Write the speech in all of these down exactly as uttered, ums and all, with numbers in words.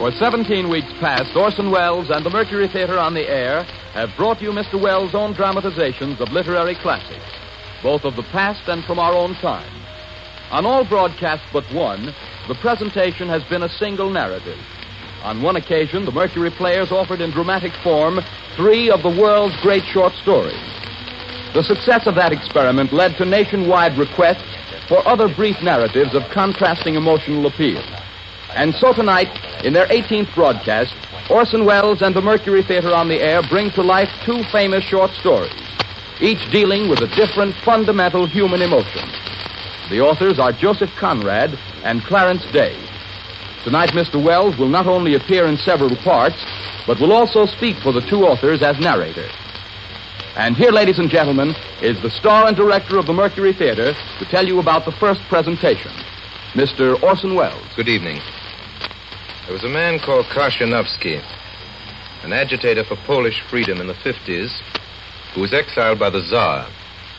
For seventeen weeks past, Orson Welles and the Mercury Theater on the Air have brought you Mister Welles' own dramatizations of literary classics, both of the past and from our own time. On all broadcasts but one, the presentation has been a single narrative. On one occasion, the Mercury players offered in dramatic form three of the world's great short stories. The success of that experiment led to nationwide requests for other brief narratives of contrasting emotional appeal. And so tonight, in their eighteenth broadcast, Orson Welles and the Mercury Theater on the Air bring to life two famous short stories, each dealing with a different fundamental human emotion. The authors are Joseph Conrad and Clarence Day. Tonight, Mister Welles will not only appear in several parts, but will also speak for the two authors as narrator. And here, ladies and gentlemen, is the star and director of the Mercury Theater to tell you about the first presentation, Mister Orson Welles. Good evening. There was a man called Krashenovsky, an agitator for Polish freedom in the fifties, who was exiled by the Tsar.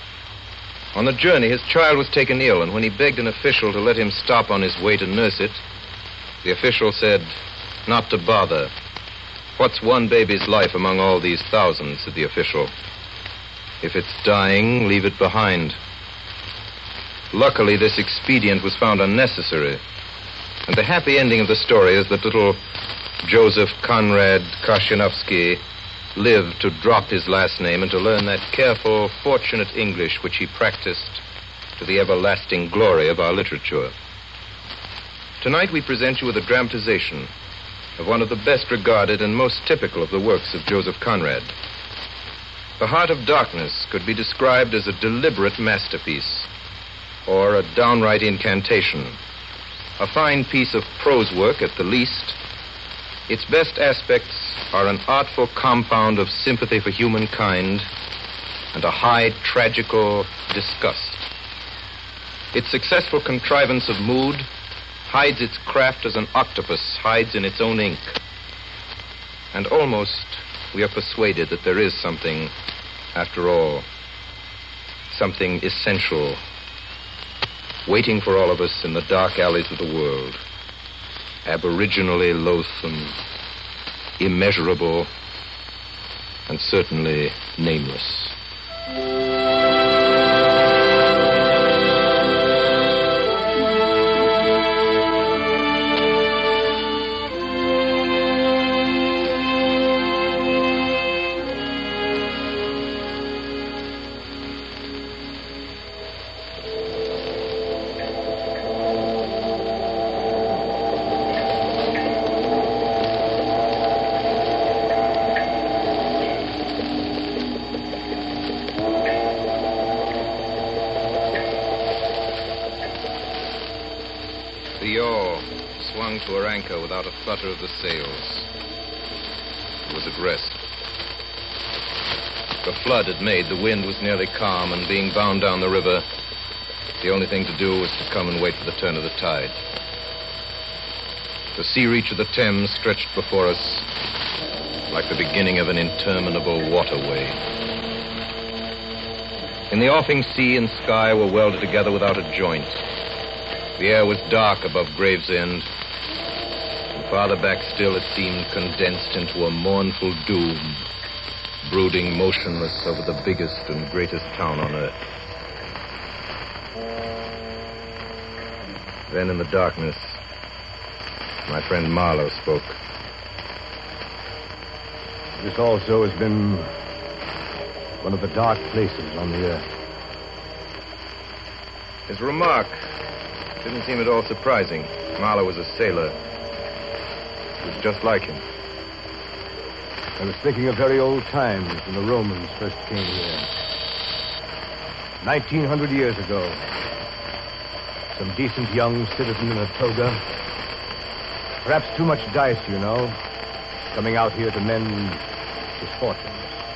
On the journey, his child was taken ill, and when he begged an official to let him stop on his way to nurse it, the official said, "Not to bother. What's one baby's life among all these thousands?" said the official. "If it's dying, leave it behind." Luckily, this expedient was found unnecessary, and the happy ending of the story is that little Joseph Conrad Krashenovsky lived to drop his last name and to learn that careful, fortunate English which he practiced to the everlasting glory of our literature. Tonight we present you with a dramatization of one of the best regarded and most typical of the works of Joseph Conrad. The Heart of Darkness could be described as a deliberate masterpiece, or a downright incantation. A fine piece of prose work at the least. Its best aspects are an artful compound of sympathy for humankind and a high tragical disgust. Its successful contrivance of mood hides its craft as an octopus hides in its own ink. And almost we are persuaded that there is something, after all, something essential, waiting for all of us in the dark alleys of the world, aboriginally loathsome, immeasurable, and certainly nameless. The yawl swung to her anchor without a flutter of the sails. It was at rest. The flood had made the wind was nearly calm, and being bound down the river, the only thing to do was to come and wait for the turn of the tide. The sea reach of the Thames stretched before us like the beginning of an interminable waterway. In the offing, sea and sky were welded together without a joint. The air was dark above Gravesend, and farther back still it seemed condensed into a mournful doom, brooding motionless over the biggest and greatest town on earth. Then in the darkness, my friend Marlowe spoke. This also has been one of the dark places on the earth. His remark didn't seem at all surprising. Marlowe was a sailor. It was just like him. I was thinking of very old times when the Romans first came here. Nineteen hundred years ago. Some decent young citizen in a toga. Perhaps too much dice, you know. Coming out here to mend his fortunes.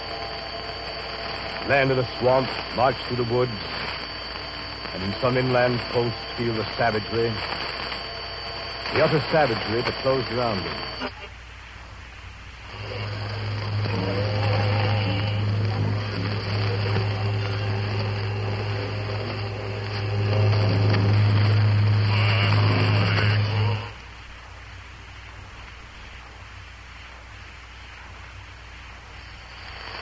Land in the swamp, march through the woods, and in some inland post feel the savagery, the utter savagery that closed around him.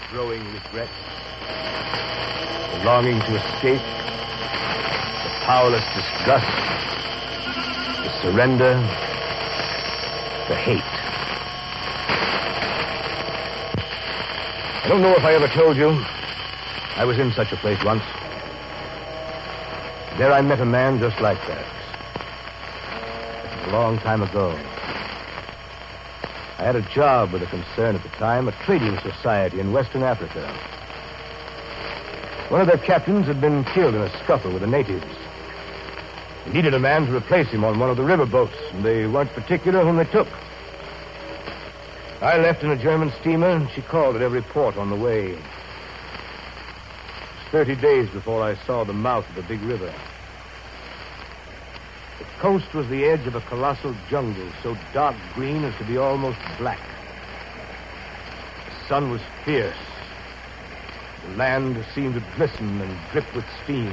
growing regret, the longing to escape, the powerless disgust, the surrender, the hate. I don't know if I ever told you, I was in such a place once. There I met a man just like that. It was a long time ago. I had a job with a concern at the time, a trading society in Western Africa. One of their captains had been killed in a scuffle with the natives. They needed a man to replace him on one of the river boats, and they weren't particular whom they took. I left in a German steamer, and she called at every port on the way. It was thirty days before I saw the mouth of the big river. The coast was the edge of a colossal jungle, so dark green as to be almost black. The sun was fierce. The land seemed to glisten and drip with steam.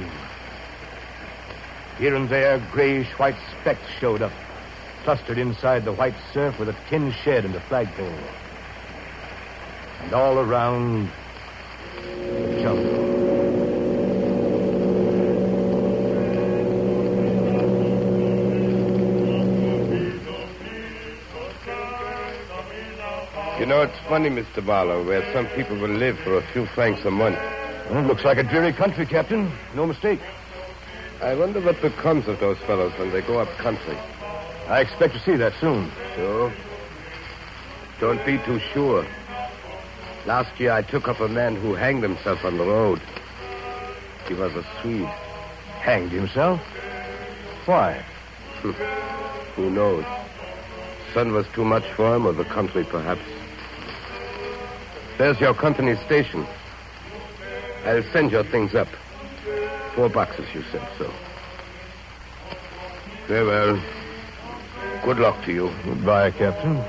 Here and there, grayish-white specks showed up, clustered inside the white surf with a tin shed and a flagpole. And all around, the jungle. You know, it's funny, Mister Barlow, where some people will live for a few francs a month. Well, it looks like a dreary country, Captain. No mistake. I wonder what becomes of those fellows when they go up country. I expect to see that soon. So? Don't be too sure. Last year I took up a man who hanged himself on the road. He was a Swede. Hanged himself? Why? Who knows? Sun was too much for him, or the country, perhaps. There's your company station. I'll send your things up. Four boxes, you said so. Very well. Good luck to you. Goodbye, Captain.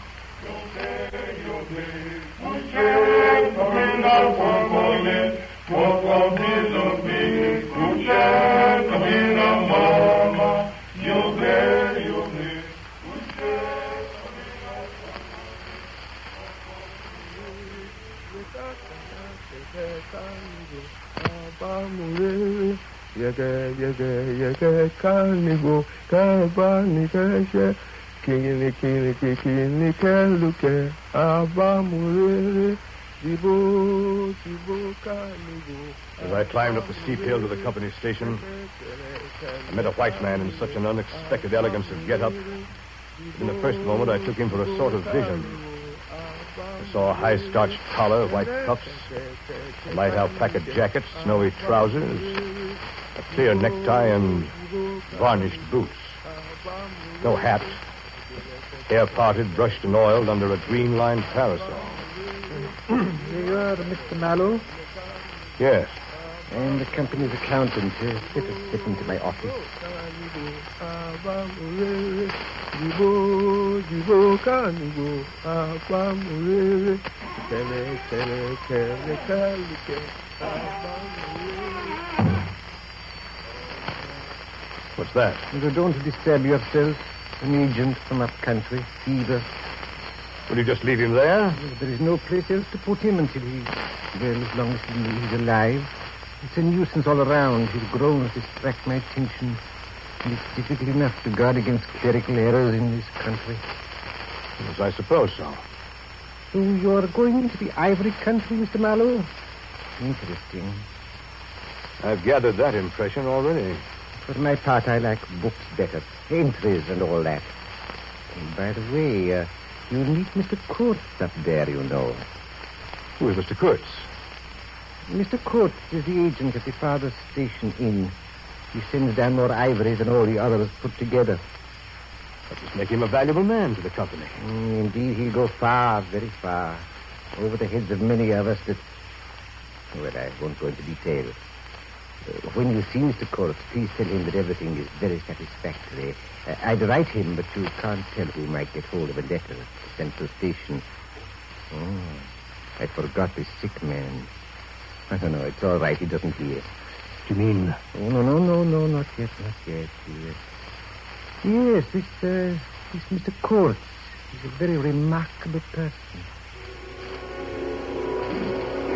Yaga yaga yaga carnival carbanica kini kini kini kaluke abamure dibo dibo carnival. As I climbed up the steep hill to the company station, I met a white man in such an unexpected elegance of get-up. In the first moment, I took him for a sort of vision. I saw a high-starched collar, white cuffs, a light alpaca jacket, snowy trousers, a clear necktie, and varnished boots. No hat. Hair parted, brushed and oiled under a green-lined parasol. You are Mister Mallow? Yes. I am the company's accountant. Uh, let us step into my office. What's that? You don't disturb yourself. An agent from up country, fever. Will you just leave him there? There is no place else to put him until he... Well, as long as he's alive. It's a nuisance all around. His groans distract my attention. And it's difficult enough to guard against clerical errors in this country. Yes, I suppose so. So you're going into the ivory country, Mister Mallow? Interesting. I've gathered that impression already. For my part, I like books better. Entries and all that. And by the way, uh, you'll meet Mister Kurtz up there, you know. Who is Mister Kurtz? Mister Kurtz is the agent at the farthest station inn. He sends down more ivory than all the others put together. That must make him a valuable man to the company. Mm, indeed, he'll go far, very far. Over the heads of many of us that... Well, I won't go into detail. Uh, when you see Mister Kurtz, please tell him that everything is very satisfactory. Uh, I'd write him, but you can't tell who might get hold of a letter at the central station. Oh, I forgot the sick man. I don't know. It's all right. He doesn't hear. You mean? Oh, no, no, no, no, not yet, not yet. Yes, yes this, uh, this Mister Kurtz. He's a very remarkable person.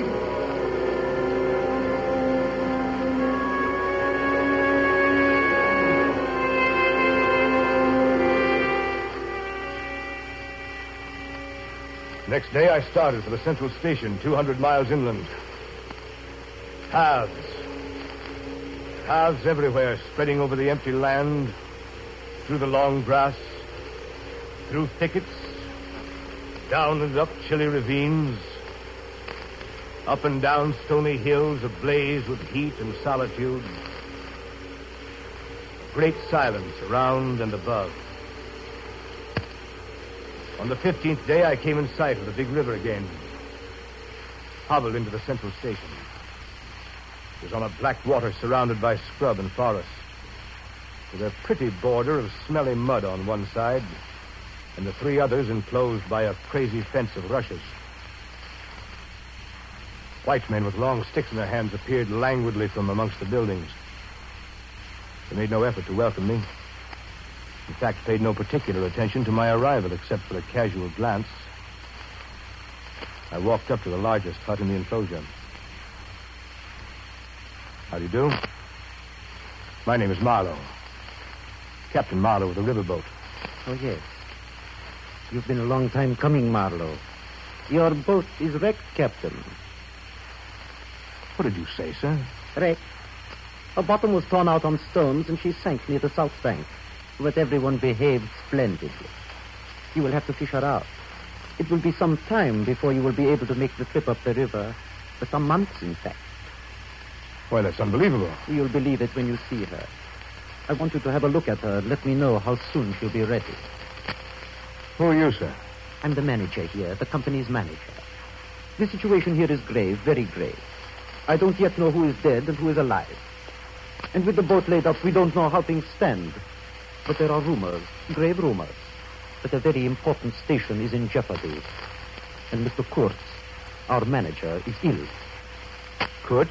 Next day, I started for the central station, two hundred miles inland. Paths. Paths everywhere, spreading over the empty land, through the long grass, through thickets, down and up chilly ravines, up and down stony hills ablaze with heat and solitude. Great silence around and above. On the fifteenth day, I came in sight of the big river again. Hobbled into the central station. It was on a black water surrounded by scrub and forest, with a pretty border of smelly mud on one side, and the three others enclosed by a crazy fence of rushes. White men with long sticks in their hands appeared languidly from amongst the buildings. They made no effort to welcome me. In fact, paid no particular attention to my arrival, except for a casual glance. I walked up to the largest hut in the enclosure. How do you do? My name is Marlowe. Captain Marlowe of the riverboat. Oh, yes. You've been a long time coming, Marlowe. Your boat is wrecked, Captain. What did you say, sir? Wrecked. Her bottom was torn out on stones, and she sank near the south bank. But everyone behaved splendidly. You will have to fish her out. It will be some time before you will be able to make the trip up the river. For some months, in fact. Why, that's unbelievable. You'll believe it when you see her. I want you to have a look at her and let me know how soon she'll be ready. Who are you, sir? I'm the manager here, the company's manager. The situation here is grave, very grave. I don't yet know who is dead and who is alive. And with the boat laid up, we don't know how things stand. But there are rumors, grave rumors, that a very important station is in jeopardy. And Mister Kurtz, our manager, is ill. Kurtz?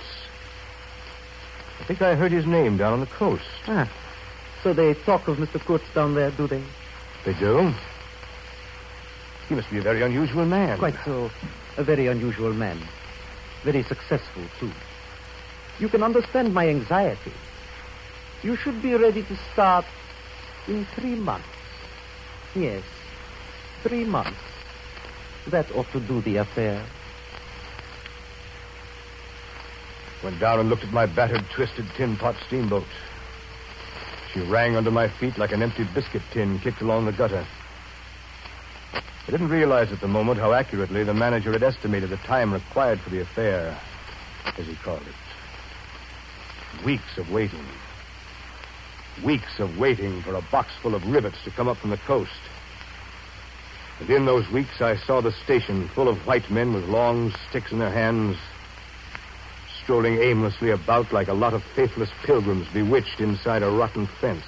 I think I heard his name down on the coast. Ah, so they talk of Mister Kurtz down there, do they? They do? He must be a very unusual man. Quite so. A very unusual man. Very successful, too. You can understand my anxiety. You should be ready to start in three months. Yes, three months. That ought to do the affair. Went down and looked at my battered, twisted tin pot steamboat. She rang under my feet like an empty biscuit tin kicked along the gutter. I didn't realize at the moment how accurately the manager had estimated the time required for the affair, as he called it. Weeks of waiting. Weeks of waiting for a box full of rivets to come up from the coast. And in those weeks, I saw the station full of white men with long sticks in their hands, strolling aimlessly about like a lot of faithless pilgrims bewitched inside a rotten fence.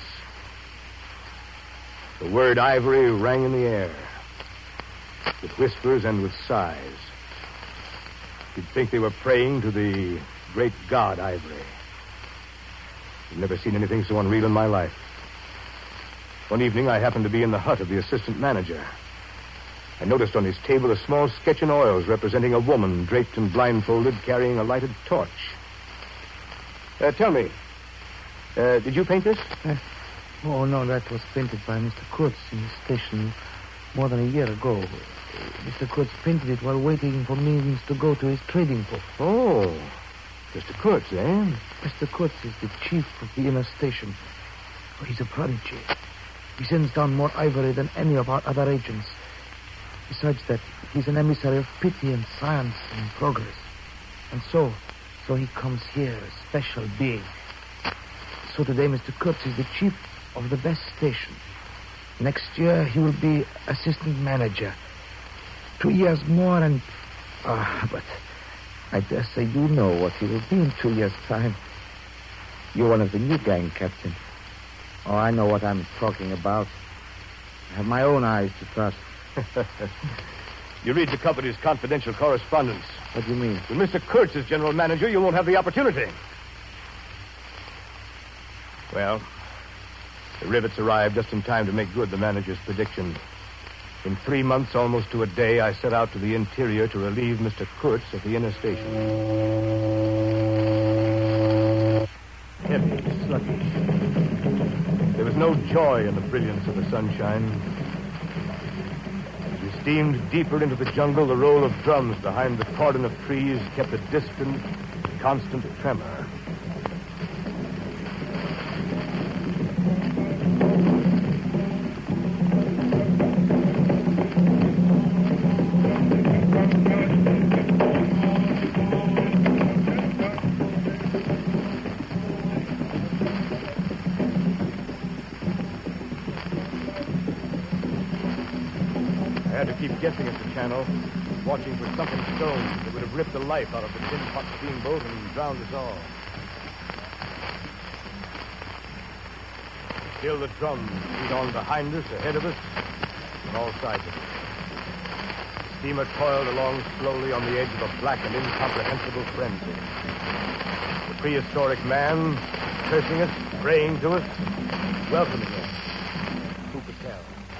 The word ivory rang in the air, with whispers and with sighs. You'd think they were praying to the great god Ivory. I've never seen anything so unreal in my life. One evening, I happened to be in the hut of the assistant manager. I noticed on his table a small sketch in oils representing a woman draped and blindfolded carrying a lighted torch. Uh, tell me, uh, did you paint this? Uh, oh, no, that was painted by Mister Kurtz in the station more than a year ago. Mister Kurtz painted it while waiting for means to go to his trading post. Oh, Mister Kurtz, eh? Mister Kurtz is the chief of the inner station. Oh, he's a prodigy. He sends down more ivory than any of our other agents. Besides that, he's an emissary of pity and science and progress. And so, so he comes here, a special being. So today, Mister Kurtz is the chief of the best station. Next year, he will be assistant manager. Two years more and... Ah, but I dare say you know what he will be in two years' time. You're one of the new gang, Captain. Oh, I know what I'm talking about. I have my own eyes to trust. You read the company's confidential correspondence. What do you mean? When Mister Kurtz is general manager, you won't have the opportunity. Well, the rivets arrived just in time to make good the manager's prediction. In three months, almost to a day, I set out to the interior to relieve Mister Kurtz at the inner station. Heavy, sluggish. There was no joy in the brilliance of the sunshine. As we steamed deeper into the jungle, the roll of drums behind the cordon of trees kept a distant, constant tremor. Guessing at the channel, watching for something stone that would have ripped the life out of the tin pot steamboat and drowned us all. Still the drums beat on behind us, ahead of us, on all sides of us. The steamer toiled along slowly on the edge of a black and incomprehensible frenzy. The prehistoric man cursing us, praying to us, welcoming us. Who could tell?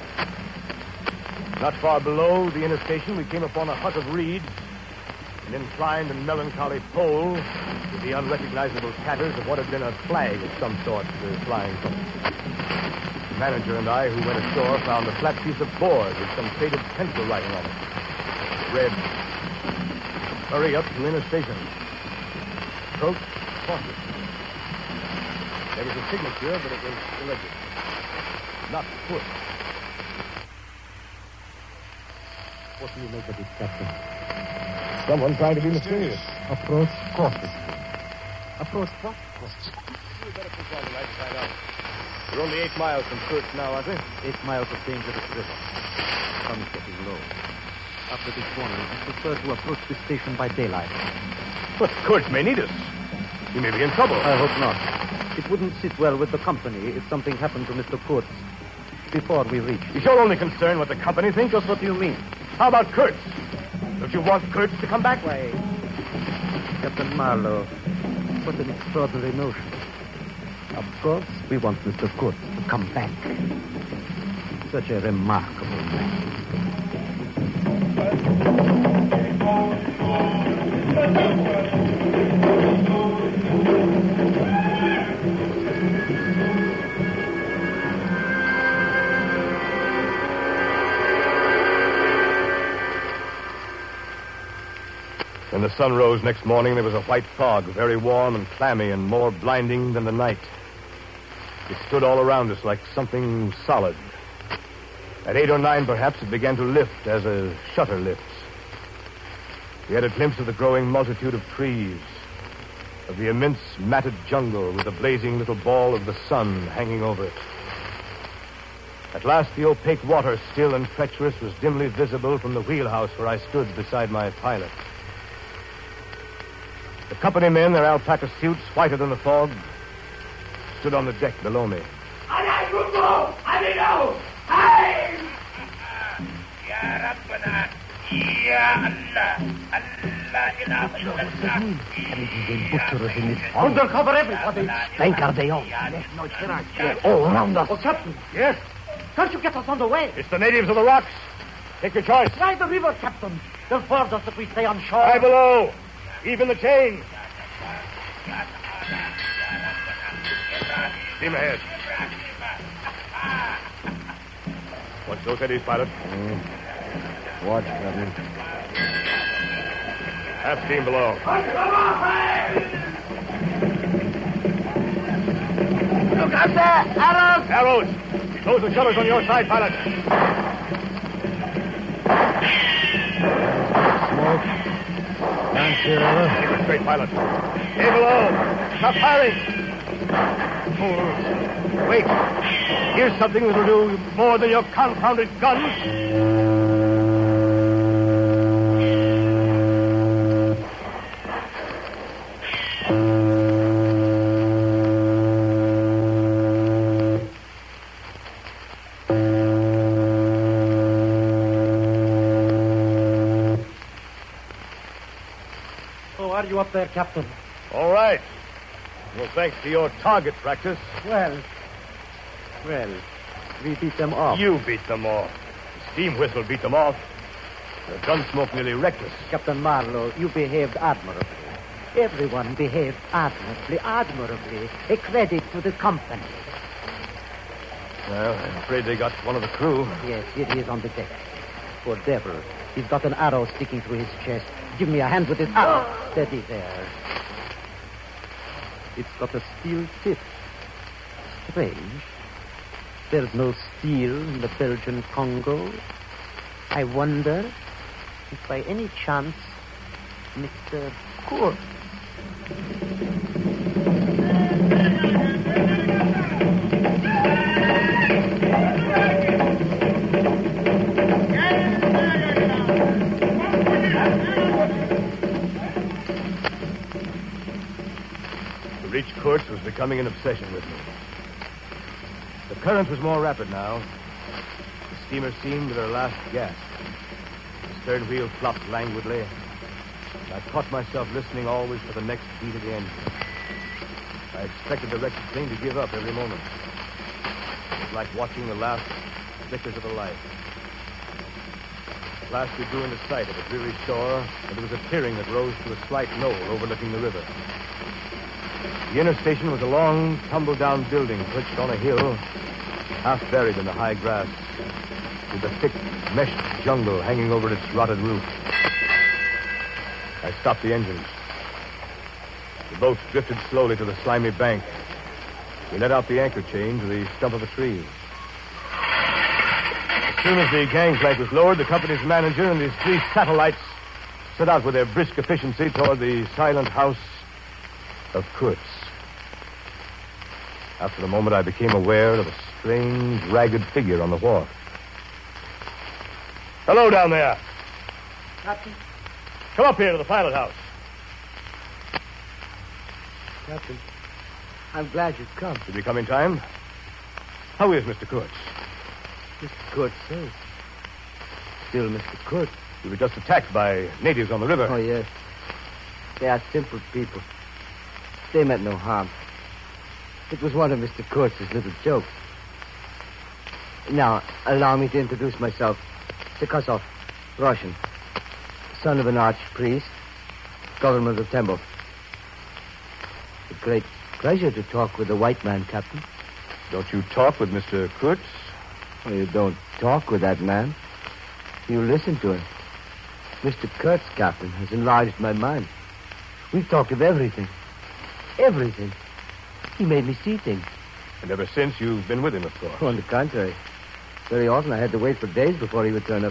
Not far below the inner station, we came upon a hut of reeds, an inclined and melancholy pole with the unrecognizable tatters of what had been a flag of some sort uh, flying from it. The manager and I, who went ashore, found a flat piece of board with some faded pencil writing on it. It read, "Hurry up to inner station. Approach cautiously." There was a signature, but it was illegible. Not foot. What do you make of it, Captain? Someone trying to be mysterious. Approach cautiously. Approach what? Cautiously. We better push on tonight to find out. We're only eight miles from Kurtz now, aren't we? Eight miles of dangerous river. Sun's getting low. After this warning, I prefer to approach the station by daylight. But Kurtz may need us. He may be in trouble. I hope not. It wouldn't sit well with the company if something happened to Mister Kurtz before we reach. Is your only concern what the company thinks? Just what do you mean? How about Kurtz? Don't you want Kurtz to come back? Why, Captain Marlowe, what an extraordinary notion. Of course, we want Mister Kurtz to come back. Such a remarkable man. When the sun rose next morning, there was a white fog, very warm and clammy and more blinding than the night. It stood all around us like something solid. At eight or nine, perhaps, it began to lift as a shutter lifts. We had a glimpse of the growing multitude of trees, of the immense matted jungle with the blazing little ball of the sun hanging over it. At last, the opaque water, still and treacherous, was dimly visible from the wheelhouse where I stood beside my pilot. The company men, their alpaca suits whiter than the fog, stood on the deck below me. Undercover, everybody. Spanker they all. Yes, no, yes. All around us. Oh, Captain. Yes? Can't you get us on the way? It's the natives of the rocks. Take your choice. Try the river, Captain. They'll force us if we stay on shore. Lie below. Even the chain. Steam ahead. Watch those eddies, pilot. Mm. Watch, Captain. Half steam below. Look out there! Arrows! Arrows! Close the shutters on your side, pilot. Smoke. Can't see river. Keep it straight, pilot. Stay below. Stop firing. Fools. Wait. Here's something that'll do more than your confounded guns. Are you up there, Captain? All right. Well, thanks to your target practice. Well, well, we beat them off. You beat them off. The steam whistle beat them off. The gun smoke nearly wrecked us. Captain Marlowe, you behaved admirably. Everyone behaved admirably, admirably. A credit to the company. Well, I'm afraid they got one of the crew. Yes, it is on the deck. Poor devil. He's got an arrow sticking through his chest. Give me a hand with this arrow. Steady there. It's got a steel tip. Strange. There's no steel in the Belgian Congo. I wonder if by any chance Mister Kurtz. To reach Kurtz was becoming an obsession with me. The current was more rapid now. The steamer seemed at her last gasp. The stern wheel flopped languidly. And I caught myself listening always for the next beat of the engine. I expected the wretched thing to give up every moment. It was like watching the last flickers of a light. At last we drew into sight of a dreary shore, and there was a clearing that rose to a slight knoll overlooking the river. The inner station was a long, tumble-down building perched on a hill, half buried in the high grass, with the thick, meshed jungle hanging over its rotted roof. I stopped the engines. The boat drifted slowly to the slimy bank. We let out the anchor chain to the stump of a tree. As soon as the gangplank was lowered, the company's manager and his three satellites set out with their brisk efficiency toward the silent house of Kurtz. After a moment, I became aware of a strange, ragged figure on the wharf. Hello down there. Captain. Come up here to the pilot house. Captain, I'm glad you've come. Did we come in time? How is Mister Kurtz? Mister Kurtz, sir. Still Mister Kurtz. We were just attacked by natives on the river. Oh, yes. They are simple people. They meant no harm. It was one of Mister Kurtz's little jokes. Now, allow me to introduce myself. Sekosov, Russian. Son of an archpriest, government of Tembo. A great pleasure to talk with a white man, Captain. Don't you talk with Mister Kurtz? Well, you don't talk with that man. You listen to him. Mister Kurtz, Captain, has enlarged my mind. We've talked of everything. Everything. He made me see things. And ever since, you've been with him, of course. Oh, on the contrary. Very often I had to wait for days before he would turn up.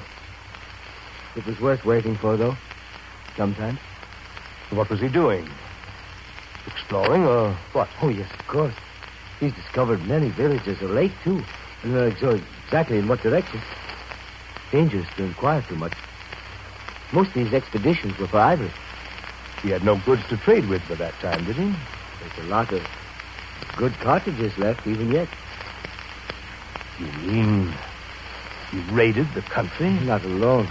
It was worth waiting for, though. Sometimes. What was he doing? Exploring, or what? Oh, yes, of course. He's discovered many villages of late, too. And not sure exactly in what direction. Dangerous to inquire too much. Most of these expeditions were for ivory. He had no goods to trade with by that time, did he? There's a lot of good cartridges left, even yet. You mean he raided the country? Not alone.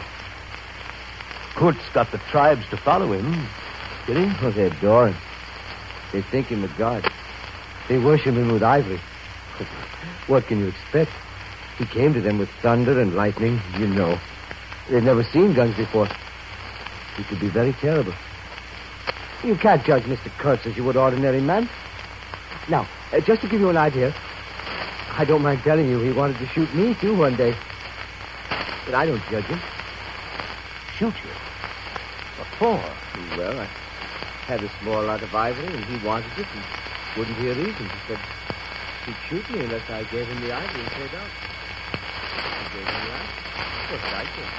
Kurtz got the tribes to follow him, did he? Oh, they adore him. They think him a god. They worship him with ivory. What can you expect? He came to them with thunder and lightning, you know. They've never seen guns before. He could be very terrible. You can't judge Mister Kurtz as you would ordinary man. Now, uh, just to give you an idea, I don't mind telling you he wanted to shoot me, too, one day. But I don't judge him. Shoot you? What for? Well, I had a small lot of ivory, and he wanted it, and wouldn't hear reason. He said he'd shoot me unless I gave him the ivory and cleared out. I gave him the ivory. Of course, I did.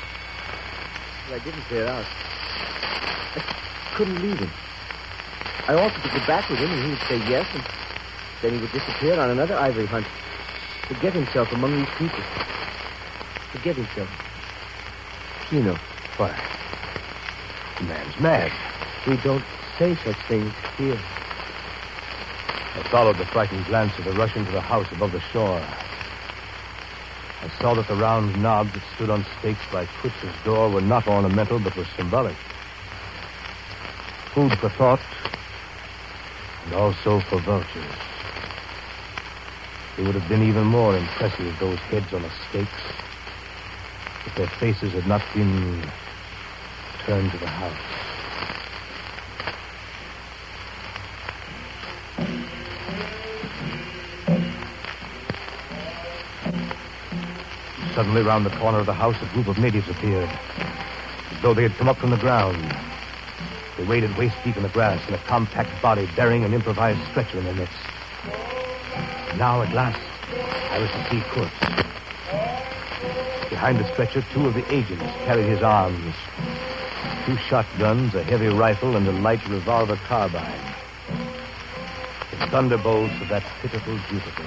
But I didn't clear out. I couldn't leave him. I offered to go back with him, and he would say yes, and then he would disappear on another ivory hunt. Forget himself among these people. Forget himself. You know. Why? The man's mad. We don't say such things here. I followed the frightened glance of the Russian to the house above the shore. I saw that the round knobs that stood on stakes by Kurtz's door were not ornamental, but were symbolic. Food for thought, and also for vultures. They would have been even more impressive, those heads on the stakes, if their faces had not been turned to the house. Suddenly, round the corner of the house, a group of natives appeared, as though they had come up from the ground. They waded waist-deep in the grass in a compact body bearing an improvised stretcher in their midst. Now, at last, I was to see Kurtz. Behind the stretcher, two of the agents carried his arms. Two shotguns, a heavy rifle, and a light revolver carbine. The thunderbolts of that pitiful Jupiter.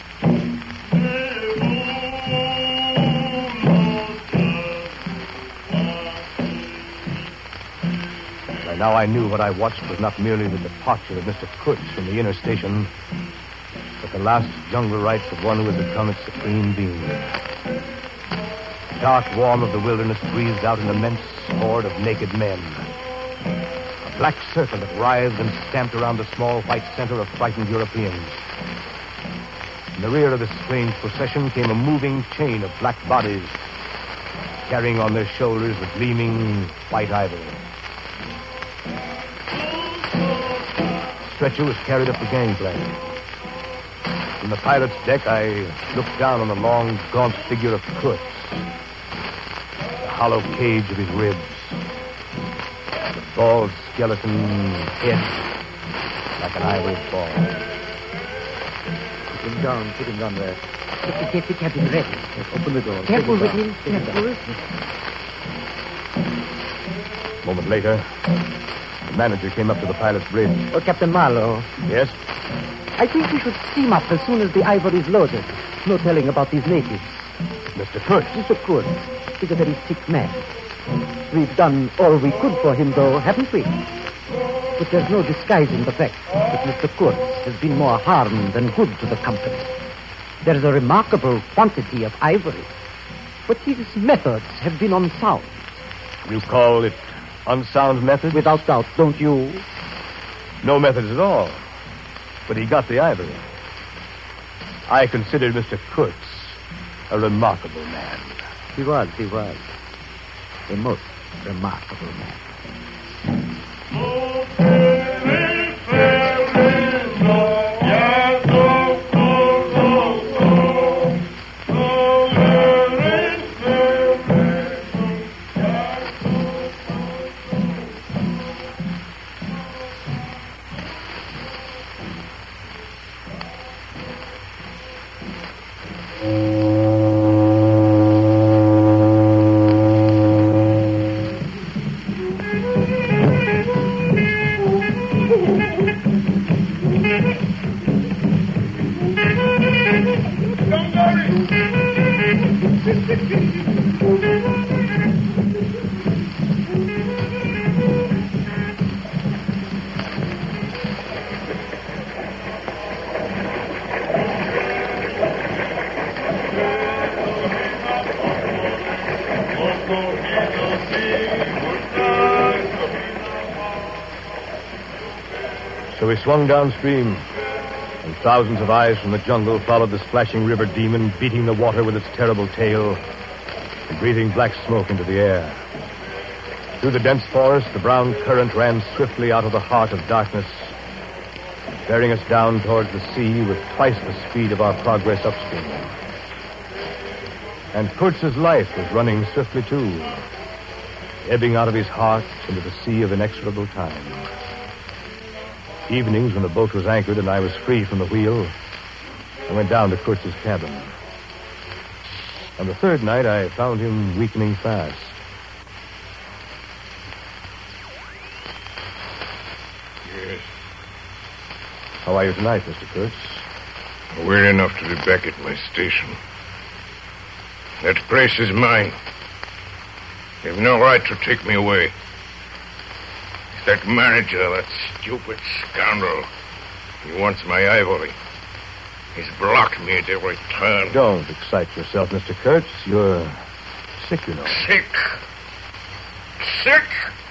By now I knew what I watched was not merely the departure of Mister Kurtz from the inner station, but the last jungle rites of one who had become its supreme being. The dark warm of the wilderness breathed out an immense horde of naked men. A black circle that writhed and stamped around the small white center of frightened Europeans. In the rear of this strange procession came a moving chain of black bodies, carrying on their shoulders the gleaming white ivory. The stretcher was carried up the gangplank. From the pilot's deck, I looked down on the long, gaunt figure of Kurtz, the hollow cage of his ribs, the bald skeleton head like an ivory ball. Put him down, put him down there. Get, get the cabin ready. Yes, open the door. Careful with Take him, him down. careful. A moment later, the manager came up to the pilot's bridge. Oh, Captain Marlowe, Yes? I think we should steam up as soon as the ivory's loaded. No telling about these natives. Mister Kurtz. Mister Kurtz, he's a very sick man. We've done all we could for him, though, haven't we? But there's no disguising the fact that Mister Kurtz has been more harm than good to the company. There's a remarkable quantity of ivory, but his methods have been unsound. You call it unsound methods? Without doubt, don't you? No methods at all. But he got the ivory. I consider Mister Kurtz a remarkable man. He was, he was. A most remarkable man. So we swung downstream, and thousands of eyes from the jungle followed the splashing river demon, beating the water with its terrible tail and breathing black smoke into the air. Through the dense forest, the brown current ran swiftly out of the heart of darkness, bearing us down towards the sea with twice the speed of our progress upstream. And Kurtz's life was running swiftly, too, ebbing out of his heart into the sea of inexorable time. Evenings, when the boat was anchored and I was free from the wheel, I went down to Kurtz's cabin. On the third night, I found him weakening fast. Yes. How are you tonight, Mister Kurtz? Well enough to be back at my station. That place is mine. You've no right to take me away. It's that manager, that stupid scoundrel. He wants my ivory. He's blocked me at every turn. Don't excite yourself, Mister Kurtz. You're sick, you know. Sick. Sick?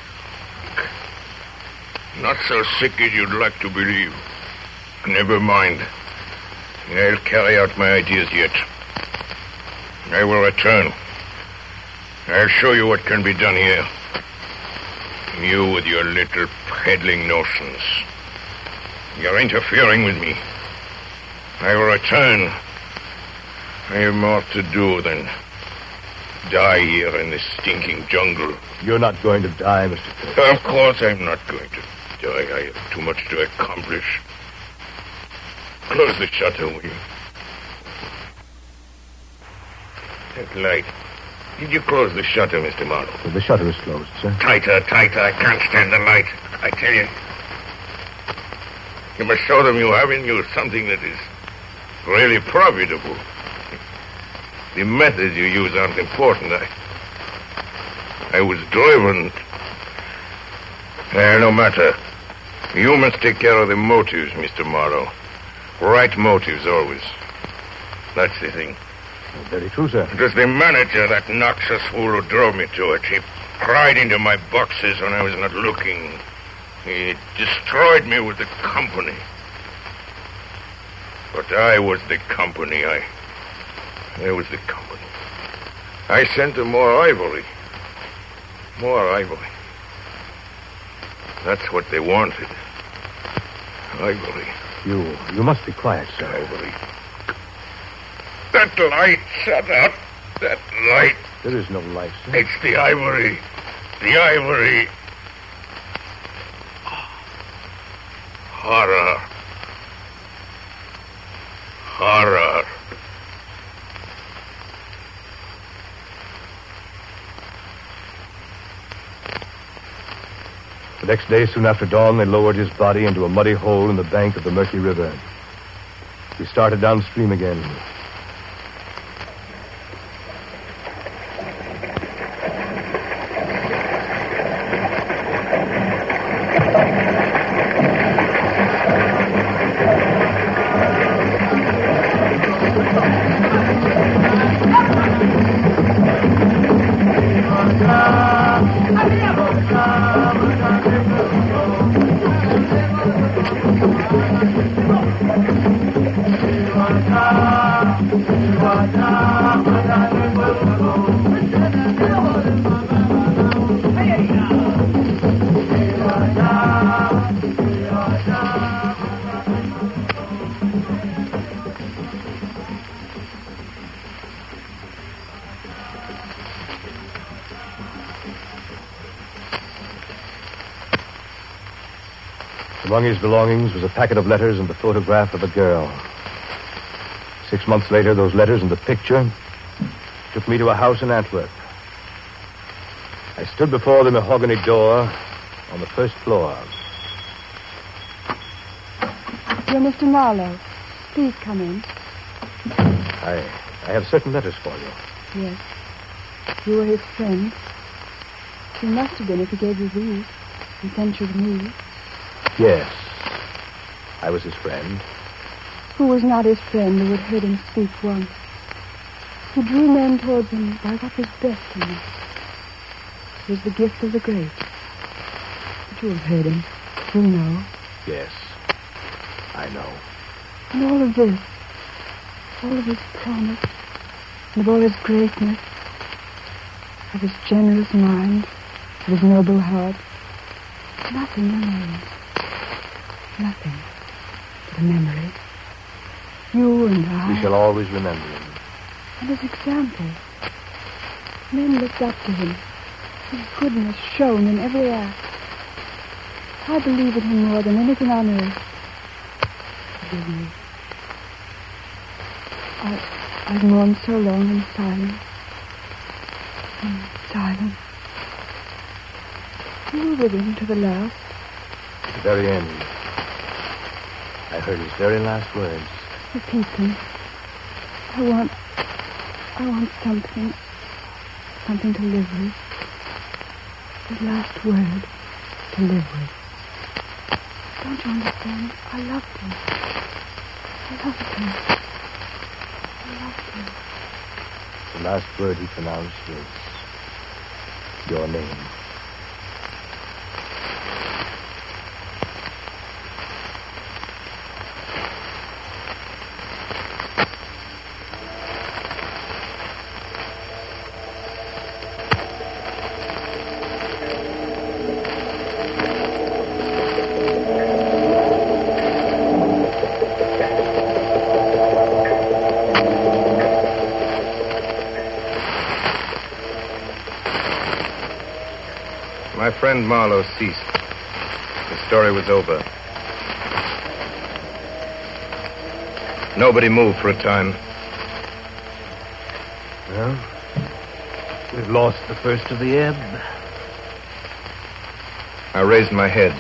Not so sick as you'd like to believe. Never mind. I'll carry out my ideas yet. I will return. I'll show you what can be done here. You with your little peddling notions. You're interfering with me. I will return. I have more to do than die here in this stinking jungle. You're not going to die, Mister Kurtz. Of course I'm not going to die. I have too much to accomplish. Close the shutter, will you? That light. Did you close the shutter, Mister Marlowe? The shutter is closed, sir. Tighter, tighter. I can't stand the light. I tell you. You must show them you have in you something that is really profitable. The methods you use aren't important. I, I was driven. Eh, no matter. You must take care of the motives, Mister Morrow. Right motives, always. That's the thing. Oh, very true, sir. It was the manager, that noxious fool, who drove me to it. He pried into my boxes when I was not looking. He destroyed me with the company. But I was the company. I... I was the company. I sent them more ivory. More ivory. That's what they wanted. Ivory. You... you must be quiet, sir. Ivory. That light, shut up. That light. There is no light, sir. It's the ivory. The ivory. Horror. Horror. The next day, soon after dawn, they lowered his body into a muddy hole in the bank of the murky river. He started downstream again. Among his belongings was a packet of letters and the photograph of a girl. Six months later, those letters and the picture took me to a house in Antwerp. I stood before the mahogany door on the first floor. You're Mister Marlowe. Please come in. I I have certain letters for you. Yes. You were his friend. You must have been if he gave you these and sent you to me. Yes. I was his friend. Who was not his friend who had heard him speak once? Who drew men towards him by what was best in them? It was the gift of the great. But you have heard him. You know. Yes. I know. And all of this, all of his promise, and of all his greatness, of his generous mind, of his noble heart, nothing remains. Nothing but a memory. You and I. We shall always remember him. And his example. Men looked up to him. His goodness shone in every act. I believe in him more than anything on earth. Forgive me. I, I've mourned so long in silence. In silence. You were with him to the last. At the very end. I heard his very last words. Repeat them. I want... I want something... Something to live with. His last word to live with. Don't you understand? I loved him. I loved him. I loved him. The last word he pronounced was your name. friend Marlowe ceased. The story was over. Nobody moved for a time. Well, we've lost the first of the ebb. I raised my head.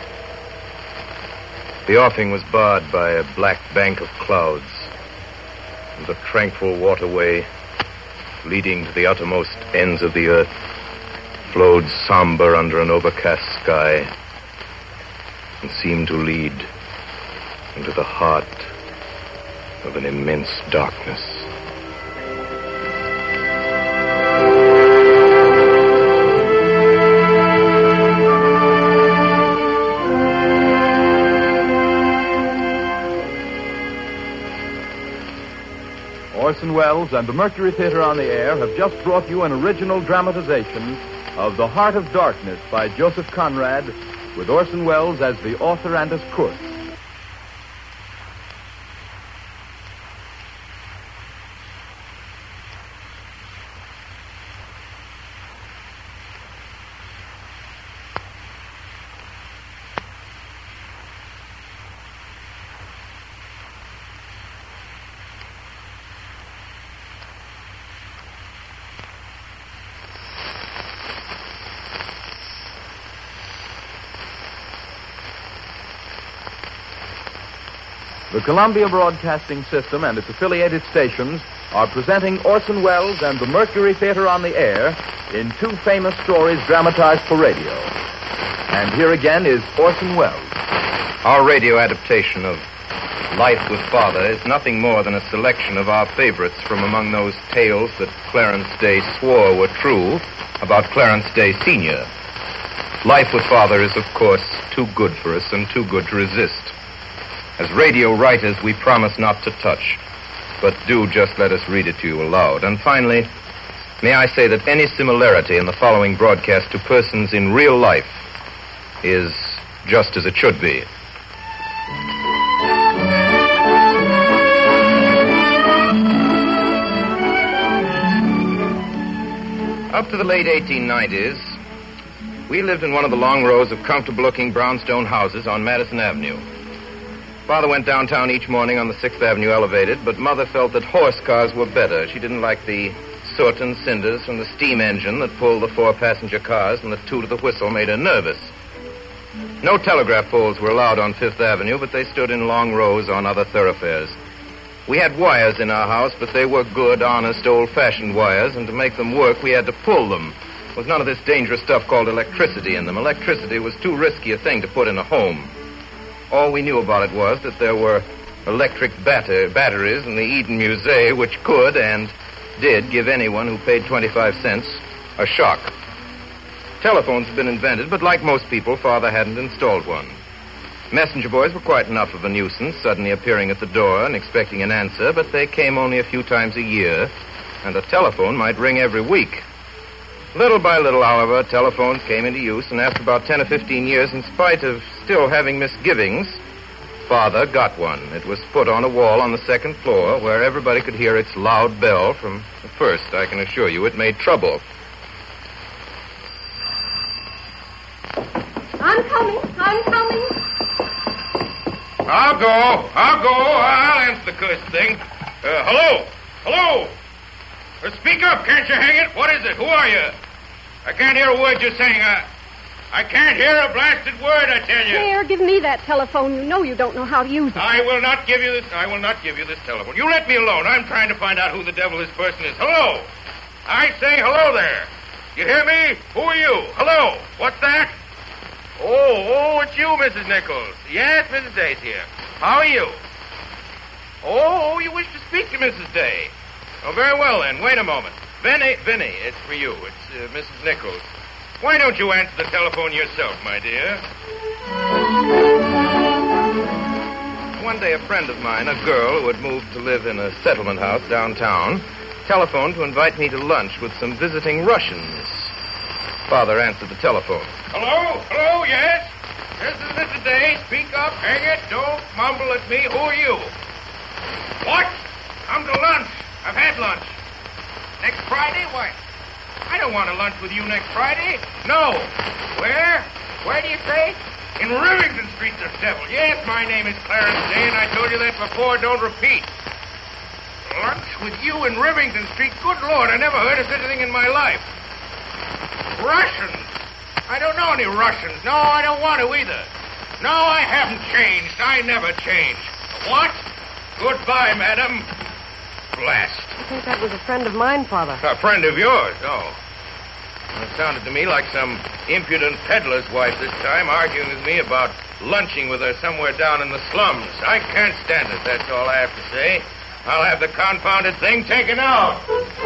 The offing was barred by a black bank of clouds, and the tranquil waterway leading to the uttermost ends of the earth flowed somber under an overcast sky and seemed to lead into the heart of an immense darkness. Orson Welles and the Mercury Theater on the Air have just brought you an original dramatization of The Heart of Darkness by Joseph Conrad, with Orson Welles as the author and as Kurth. The Columbia Broadcasting System and its affiliated stations are presenting Orson Welles and the Mercury Theater on the Air in two famous stories dramatized for radio. And here again is Orson Welles. Our radio adaptation of Life with Father is nothing more than a selection of our favorites from among those tales that Clarence Day swore were true about Clarence Day Senior Life with Father is, of course, too good for us and too good to resist. As radio writers, we promise not to touch, but do just let us read it to you aloud. And finally, may I say that any similarity in the following broadcast to persons in real life is just as it should be. Up to the late eighteen nineties, we lived in one of the long rows of comfortable-looking brownstone houses on Madison Avenue. Father went downtown each morning on the sixth Avenue elevated, but Mother felt that horse cars were better. She didn't like the soot and cinders from the steam engine that pulled the four-passenger cars, and the toot of the whistle made her nervous. No telegraph poles were allowed on Fifth Avenue, but they stood in long rows on other thoroughfares. We had wires in our house, but they were good, honest, old-fashioned wires, and to make them work, we had to pull them. There was none of this dangerous stuff called electricity in them. Electricity was too risky a thing to put in a home. All we knew about it was that there were electric batter- batteries in the Eden Museum which could and did give anyone who paid twenty-five cents a shock. Telephones had been invented, but like most people, Father hadn't installed one. Messenger boys were quite enough of a nuisance, suddenly appearing at the door and expecting an answer, but they came only a few times a year, and a telephone might ring every week. Little by little, however, telephones came into use, and after about ten or fifteen years, in spite of still having misgivings, Father got one. It was put on a wall on the second floor where everybody could hear its loud bell from the first. I can assure you it made trouble. I'm coming. I'm coming. I'll go. I'll go. I'll answer the cursed thing. Uh, hello. Hello. Uh, speak up. Can't you hang it? What is it? Who are you? I can't hear a word you're saying. I, I can't hear a blasted word, I tell you. Here, give me that telephone. You know you don't know how to use it. I will not give you this. I will not give you this telephone. You let me alone. I'm trying to find out who the devil this person is. Hello. I say hello there. You hear me? Who are you? Hello. What's that? Oh, oh, it's you, Missus Nichols. Yes, Missus Day's here. How are you? Oh, oh, you wish to speak to Missus Day. Oh, very well, then. Wait a moment. Vinny, Vinny, it's for you. It's uh, Missus Nichols. Why don't you answer the telephone yourself, my dear? One day, a friend of mine, a girl who had moved to live in a settlement house downtown, telephoned to invite me to lunch with some visiting Russians. Father answered the telephone. Hello? Hello, yes? This is Missus Day. Speak up. Hang it. Don't mumble at me. Who are you? What? Come to lunch. I've had lunch. Next Friday? Why? I don't want to lunch with you next Friday. No. Where? Where do you say? In Rivington Street, the devil. Yes, my name is Clarence Day, and I told you that before. Don't repeat. Lunch with you in Rivington Street? Good Lord, I never heard of such a thing in my life. Russians? I don't know any Russians. No, I don't want to either. No, I haven't changed. I never change. What? Goodbye, madam. Blast. I think that was a friend of mine, Father. A friend of yours? Oh. It sounded to me like some impudent peddler's wife this time, arguing with me about lunching with her somewhere down in the slums. I can't stand it, that's all I have to say. I'll have the confounded thing taken out.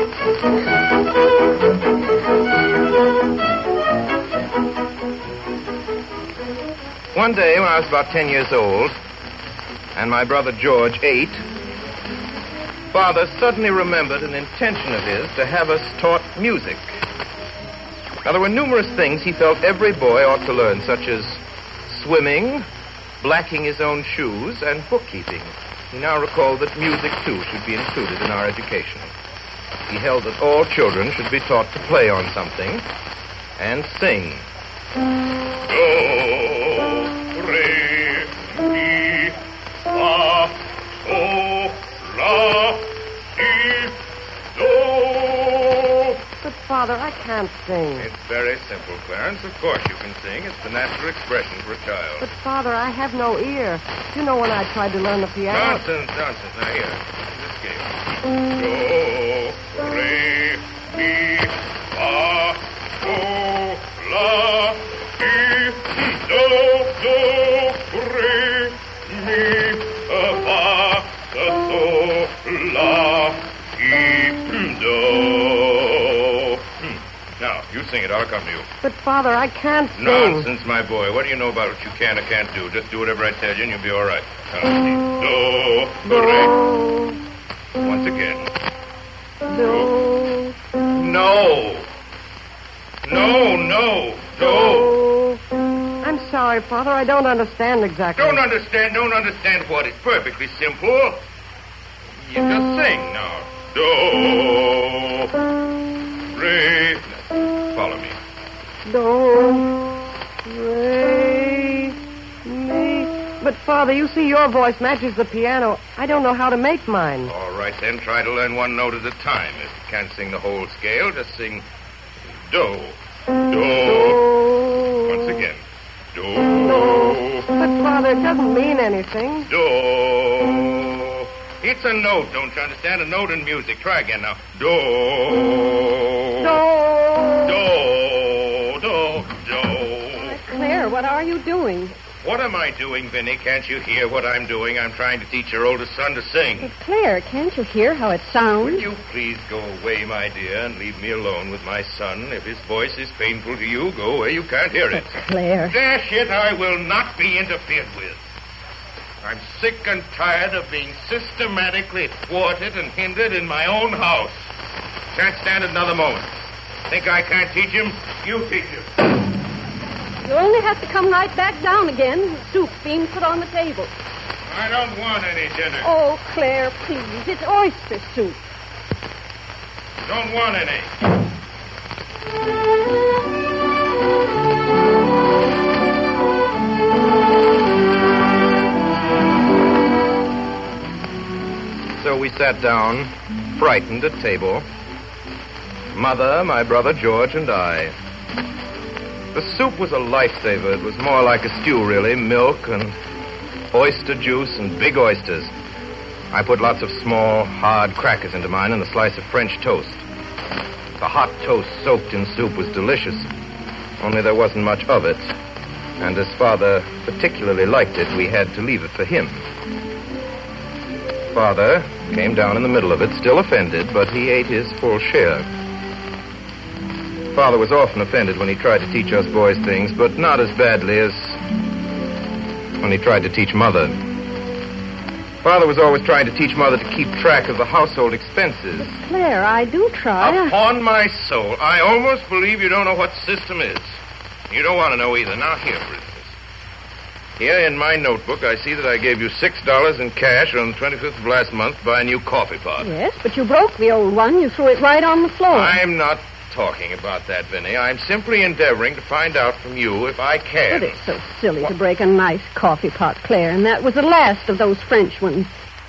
One day, when I was about ten years old, and my brother George eight, Father suddenly remembered an intention of his to have us taught music. Now, there were numerous things he felt every boy ought to learn, such as swimming, blacking his own shoes, and bookkeeping. He now recalled that music, too, should be included in our education. He held that all children should be taught to play on something and sing. Do, re, mi, fa, sol, la, si, do. But, Father, I can't sing. It's very simple, Clarence. Of course you can sing. It's the natural expression for a child. But, Father, I have no ear. You know when I tried to learn the piano... Nonsense, nonsense. Now, here. This game. Do, re, mi, fa, sol, la, si, do, do, re, mi, fa, sol, la, si, do. Now, you sing it. I'll come to you. But, Father, I can't sing. Nonsense, my boy. What do you know about what you can or can't do? Just do whatever I tell you, and you'll be all right. Now, do, re. Once again. Do. No. No, no. Do. I'm sorry, Father. I don't understand exactly. Don't understand? Don't understand what? It's perfectly simple. You just sing now. Do. Re. Follow me. Do, re, mi. But, Father, you see your voice matches the piano. I don't know how to make mine. All right, then. Try to learn one note at a time. If you can't sing the whole scale, just sing do. Do. Do. Once again. Do. Do. But, Father, it doesn't mean anything. Do. It's a note, don't you understand? A note in music. Try again now. Do. Do. Do. Do. Do. Claire, what are you doing? What am I doing, Vinny? Can't you hear what I'm doing? I'm trying to teach your oldest son to sing. But Claire, can't you hear how it sounds? Will you please go away, my dear, and leave me alone with my son? If his voice is painful to you, go away. You can't hear it. But Claire. Dash it, I will not be interfered with. I'm sick and tired of being systematically thwarted and hindered in my own house. Can't stand it another moment. Think I can't teach him? You teach him. You'll only have to come right back down again. The soup's being put on the table. I don't want any dinner. Oh, Claire, please. It's oyster soup. Don't want any. So we sat down, frightened at table. Mother, my brother George, and I. The soup was a lifesaver. It was more like a stew, really. Milk and oyster juice and big oysters. I put lots of small, hard crackers into mine and a slice of French toast. The hot toast soaked in soup was delicious, only there wasn't much of it. And as Father particularly liked it, we had to leave it for him. Father came down in the middle of it, still offended, but he ate his full share. Father was often offended when he tried to teach us boys things, but not as badly as when he tried to teach Mother. Father was always trying to teach Mother to keep track of the household expenses. Claire, I do try. Upon my soul, I almost believe you don't know what system is. You don't want to know either. Now, here, for instance. Here in my notebook, I see that I gave you six dollars in cash on the twenty-fifth of last month to buy a new coffee pot. Yes, but you broke the old one. You threw it right on the floor. I'm not talking about that, Vinny. I'm simply endeavoring to find out from you if I can. But it's so silly to break a nice coffee pot, Claire, and that was the last of those French ones.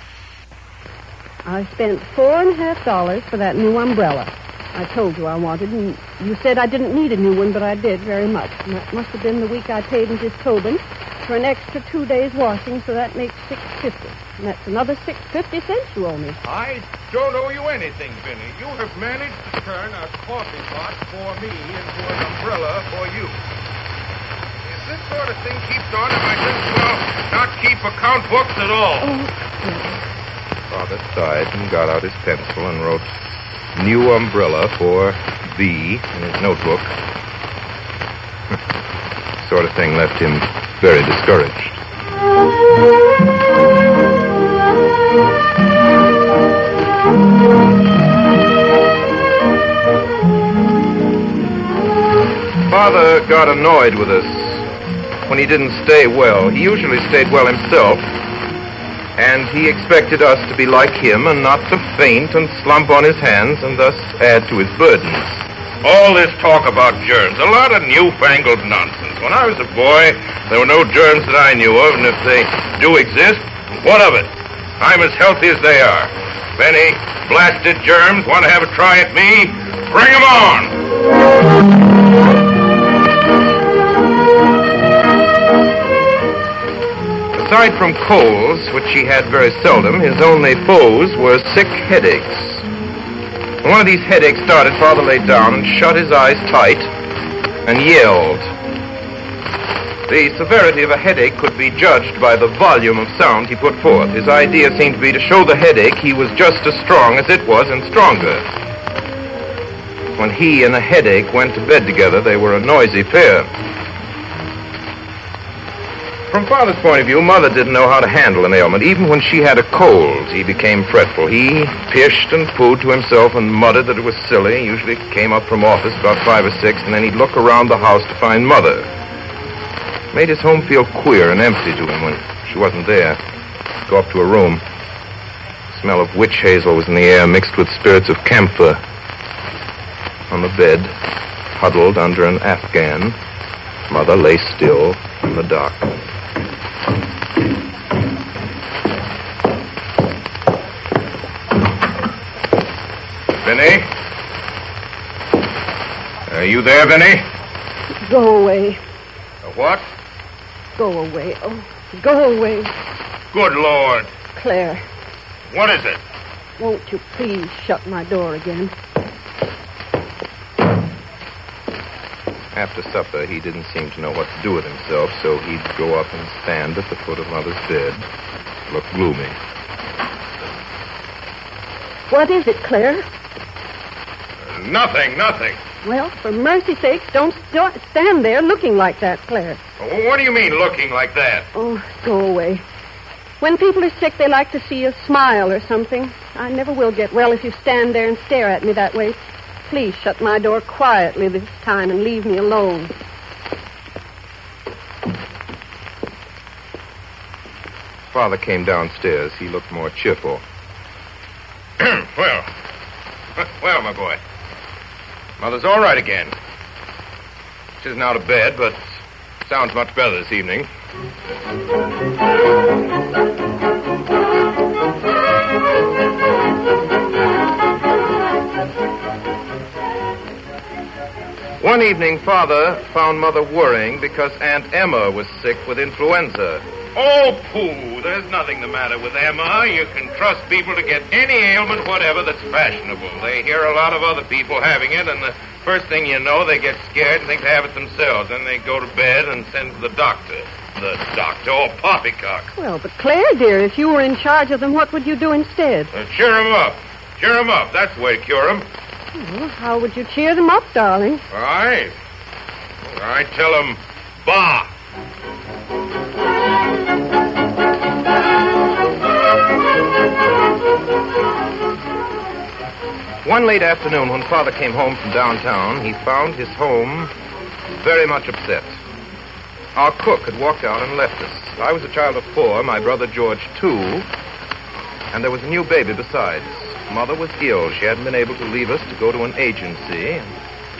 I spent four and a half dollars for that new umbrella. I told you I wanted, and you said I didn't need a new one, but I did very much. And that must have been the week I paid Missus Tobin for an extra two days washing, so that makes six fifty. And that's another six fifty cents you owe me. I don't owe you anything, Vinny. You have managed to turn a coffee pot for me into an umbrella for you. If this sort of thing keeps on, I might just well not keep account books at all. Oh, yes. Father sighed and got out his pencil and wrote new umbrella for thee in his notebook. Sort of thing left him very discouraged. Father got annoyed with us when he didn't stay well. He usually stayed well himself, and he expected us to be like him and not to faint and slump on his hands and thus add to his burdens. All this talk about germs, a lot of newfangled nonsense. When I was a boy, there were no germs that I knew of, and if they do exist, what of it? I'm as healthy as they are. If any blasted germs want to have a try at me, bring them on! Aside from colds, which he had very seldom, his only foes were sick headaches. When one of these headaches started, Father lay down and shut his eyes tight and yelled. The severity of a headache could be judged by the volume of sound he put forth. His idea seemed to be to show the headache he was just as strong as it was and stronger. When he and a headache went to bed together, they were a noisy pair. From Father's point of view, Mother didn't know how to handle an ailment. Even when she had a cold, he became fretful. He pished and pooed to himself and muttered that it was silly. He usually came up from office about five or six, and then he'd look around the house to find Mother. It made his home feel queer and empty to him when she wasn't there. He'd go up to her room. The smell of witch hazel was in the air, mixed with spirits of camphor. On the bed, huddled under an Afghan, Mother lay still in the dark. Vinny? Are you there, Vinny? Go away. A what? Go away. Oh, go away. Good Lord. Claire. What is it? Won't you please shut my door again? After supper, he didn't seem to know what to do with himself, so he'd go up and stand at the foot of Mother's bed, look gloomy. What is it, Claire? Nothing, nothing. Well, for mercy's sakes, don't st- stand there looking like that, Claire. What do you mean, looking like that? Oh, go away. When people are sick, they like to see a smile or something. I never will get well if you stand there and stare at me that way. Please shut my door quietly this time and leave me alone. Father came downstairs. He looked more cheerful. well, well, my boy. Mother's all right again. She's out of bed, but sounds much better this evening. One evening, Father found Mother worrying because Aunt Emma was sick with influenza. Oh, pooh, there's nothing the matter with Emma. You can trust people to get any ailment whatever that's fashionable. They hear a lot of other people having it, and the first thing you know, they get scared and think they have it themselves. Then they go to bed and send for the doctor. The doctor, or poppycock. Well, but Claire, dear, if you were in charge of them, what would you do instead? Uh, cheer 'em up. Cheer 'em up. That's the way to cure 'em. Well, how would you cheer them up, darling? All right. All right, tell 'em, bah. One late afternoon, when Father came home from downtown, he found his home very much upset. Our cook had walked out and left us. I was a child of four, my brother George two, and there was a new baby besides. Mother was ill. She hadn't been able to leave us to go to an agency.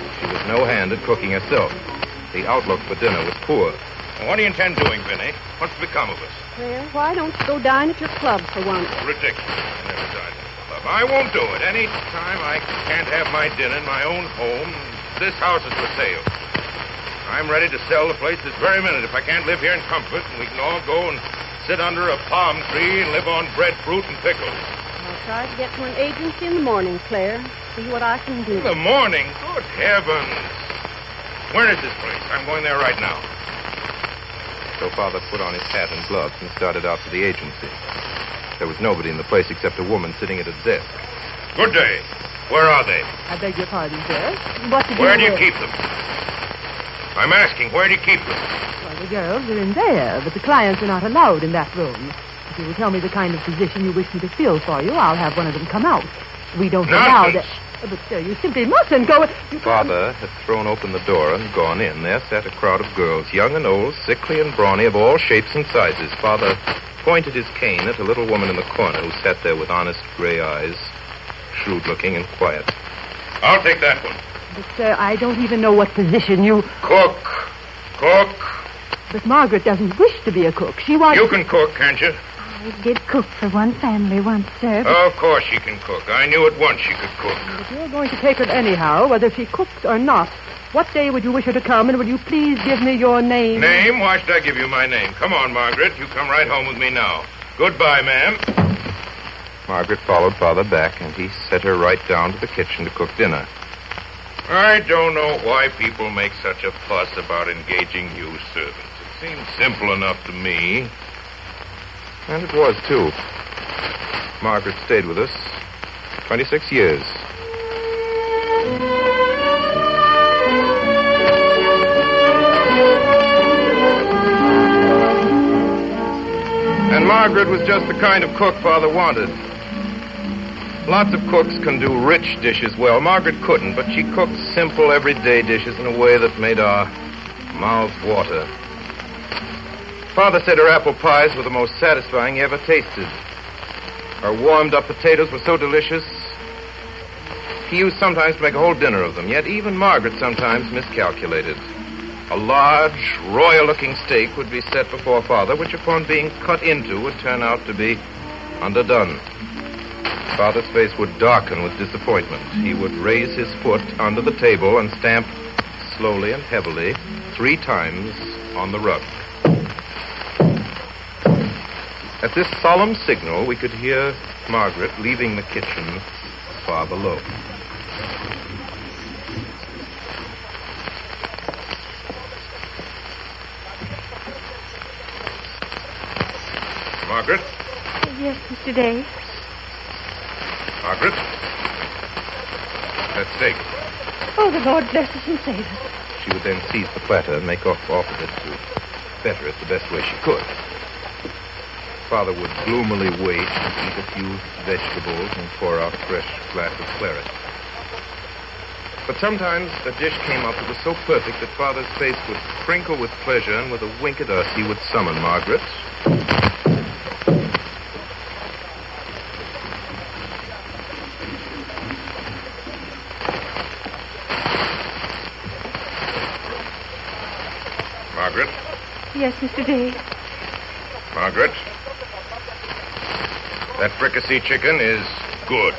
She was no hand at cooking herself. The outlook for dinner was poor. Well, what do you intend doing, Vinny? What's become of us? Claire, why don't you go dine at your club for once? Ridiculous. I never dined at the club. I won't do it. Any time I can't have my dinner in my own home, this house is for sale. I'm ready to sell the place this very minute if I can't live here in comfort, and we can all go and sit under a palm tree and live on breadfruit and pickles. I'll try to get to an agency in the morning, Claire. See what I can do. In the morning? Good heavens. Where is this place? I'm going there right now. So Father put on his hat and gloves and started out for the agency. There was nobody in the place except a woman sitting at a desk. Good day. Where are they? I beg your pardon, sir. What did Where you do you keep them? I'm asking, where do you keep them? Well, the girls are in there, but the clients are not allowed in that room. If you will tell me the kind of position you wish me to fill for you, I'll have one of them come out. We don't allow that. But, sir, you simply mustn't go... You Father had thrown open the door and gone in. There sat a crowd of girls, young and old, sickly and brawny, of all shapes and sizes. Father pointed his cane at a little woman in the corner who sat there with honest gray eyes, shrewd-looking and quiet. I'll take that one. But, sir, I don't even know what position you... Cook. Cook. But Margaret doesn't wish to be a cook. She wants... You can cook, can't you? I did cook for one family once, sir. Oh, of course she can cook. I knew at once she could cook. If you're going to take her anyhow, whether she cooks or not, what day would you wish her to come, and would you please give me your name? Name? Why should I give you my name? Come on, Margaret. You come right home with me now. Goodbye, ma'am. Margaret followed Father back, and he set her right down to the kitchen to cook dinner. I don't know why people make such a fuss about engaging new servants. It seems simple enough to me. And it was, too. Margaret stayed with us twenty-six years. And Margaret was just the kind of cook Father wanted. Lots of cooks can do rich dishes well. Margaret couldn't, but she cooked simple, everyday dishes in a way that made our mouths water. Father said her apple pies were the most satisfying he ever tasted. Her warmed-up potatoes were so delicious, he used sometimes to make a whole dinner of them. Yet even Margaret sometimes miscalculated. A large, royal-looking steak would be set before Father, which upon being cut into would turn out to be underdone. Father's face would darken with disappointment. He would raise his foot under the table and stamp slowly and heavily three times on the rug. At this solemn signal, we could hear Margaret leaving the kitchen far below. Margaret? Yes, Mister Day. Margaret? That steak. Oh, the Lord bless us and save us. She would then seize the platter and make off off with it to better it the best way she could. Father would gloomily wait and eat a few vegetables and pour out a fresh glass of claret. But sometimes a dish came up that was so perfect that Father's face would crinkle with pleasure, and with a wink at us, he would summon Margaret. Margaret? Yes, Mister Day. Margaret? That fricassee chicken is good.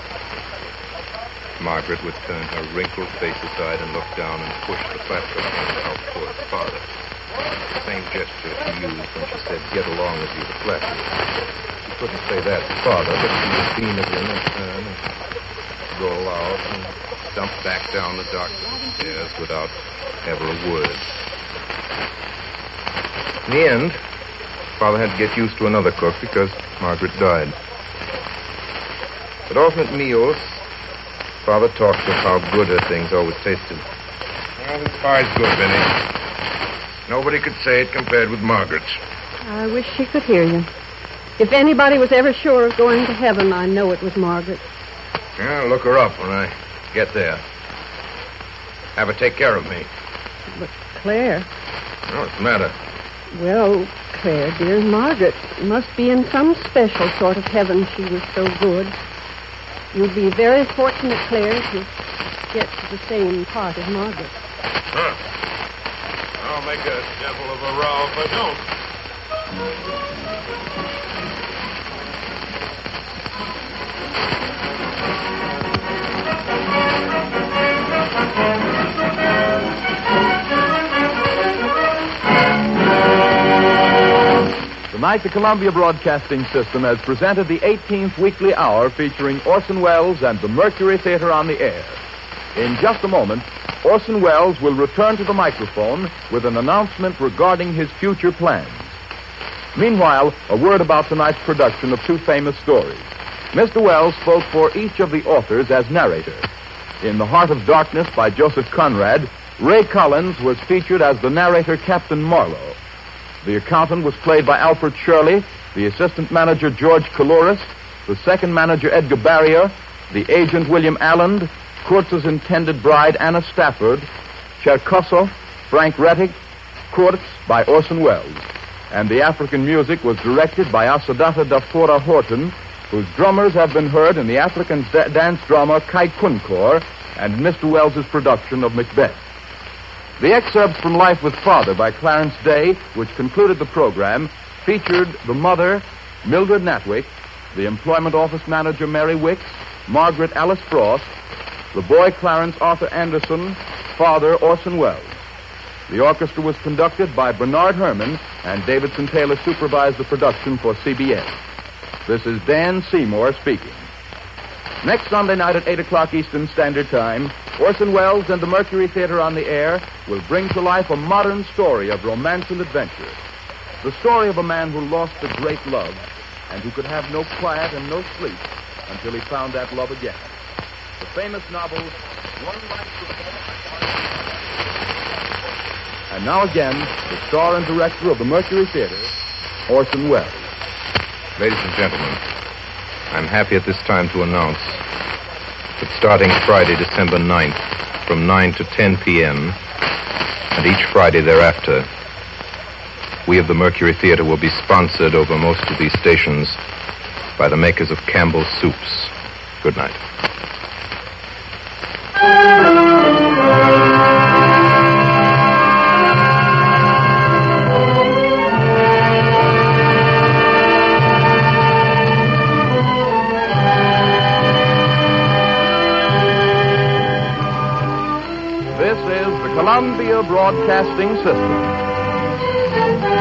Margaret would turn her wrinkled face aside and look down and push the platform out toward Father. The same gesture she used when she said, "Get along with you," to flatter. She couldn't say that to Father, but she would beam at him and turn and roll out and stump back down the dark stairs without ever a word. In the end, Father had to get used to another cook because Margaret died. At alternate meals, Father talked of how good her things always tasted. Well, this pie's good, Vinny. Nobody could say it compared with Margaret's. I wish she could hear you. If anybody was ever sure of going to heaven, I know it was Margaret. Yeah, I'll look her up when I get there. Have her take care of me. But Claire... What's the matter? Well, Claire, dear, Margaret must be in some special sort of heaven. She was so good. You'd be very fortunate, Claire, if you get to the same part as Margaret. Huh. I'll make a devil of a row if I don't. Tonight, the Columbia Broadcasting System has presented the eighteenth Weekly Hour featuring Orson Welles and the Mercury Theater on the air. In just a moment, Orson Welles will return to the microphone with an announcement regarding his future plans. Meanwhile, a word about tonight's production of two famous stories. Mister Welles spoke for each of the authors as narrator. In The Heart of Darkness by Joseph Conrad, Ray Collins was featured as the narrator Captain Marlowe. The accountant was played by Alfred Shirley, the assistant manager George Coulouris, the second manager Edgar Barrier, the agent William Allen, Kurtz's intended bride Anna Stafford, Cherkosov, Frank Rettig, Kurtz by Orson Welles. And the African music was directed by Asadata Dafora Horton, whose drummers have been heard in the African da- dance drama Kai Kunkor and Mister Welles's production of Macbeth. The excerpts from Life with Father by Clarence Day, which concluded the program, featured the mother, Mildred Natwick, the employment office manager Mary Wicks, Margaret Alice Frost, the boy Clarence Arthur Anderson, father Orson Welles. The orchestra was conducted by Bernard Herrmann, and Davidson Taylor supervised the production for C B S. This is Dan Seymour speaking. Next Sunday night at eight o'clock Eastern Standard Time, Orson Welles and the Mercury Theater on the air will bring to life a modern story of romance and adventure. The story of a man who lost a great love and who could have no quiet and no sleep until he found that love again. The famous novel, One Life Before. And now again, the star and director of the Mercury Theater, Orson Welles. Ladies and gentlemen, I'm happy at this time to announce that starting Friday, December ninth, from nine to ten p.m., and each Friday thereafter, we of the Mercury Theater will be sponsored over most of these stations by the makers of Campbell's Soups. Good night. This is the Columbia Broadcasting System.